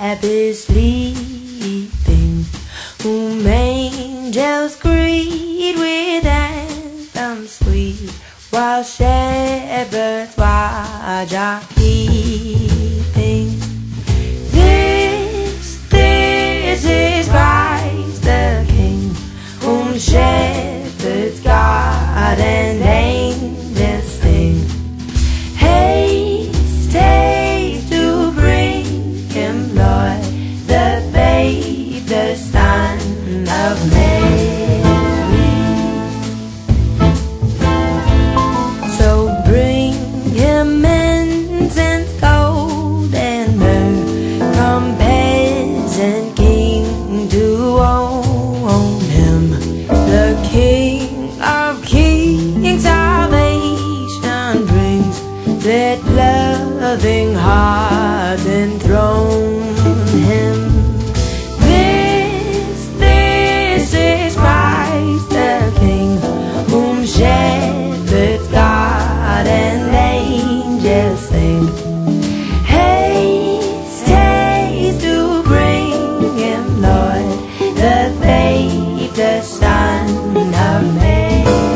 happy sleeping, whom angels greet with anthems sweet, while shepherds watch are keeping. This is Christ the King, whom shepherds guard and angels sing. Haste, haste to bring him, Lord, the babe, the Son of Mary. So bring him incense, gold and myrrh, come peasant king to own him, the King of kings, salvation brings. Let loving hearts enthrone him. This is Christ the King, whom shepherds guard and angels sing. Haste, haste to bring him, Lord, the babe, the Son of Mary.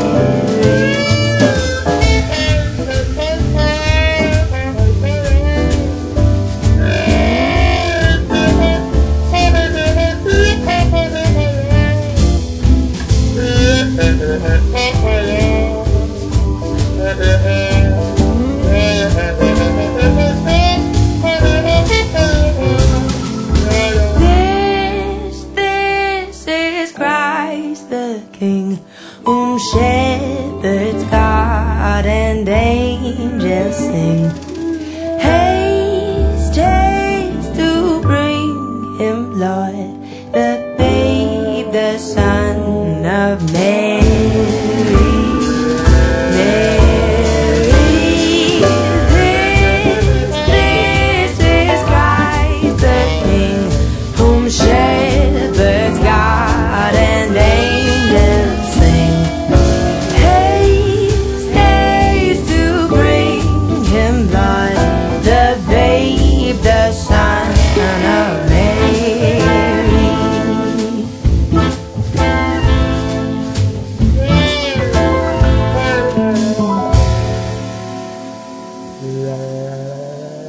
This is Christ the King, whom shepherds guard and angels sing. Haste, haste to bring him, Lord, the babe, the Son of Mary. This is Christ the King, whom shepherds guard and angels sing. Haste, haste to bring him, Lord, the babe, the Son of Mary. La, la, la, la.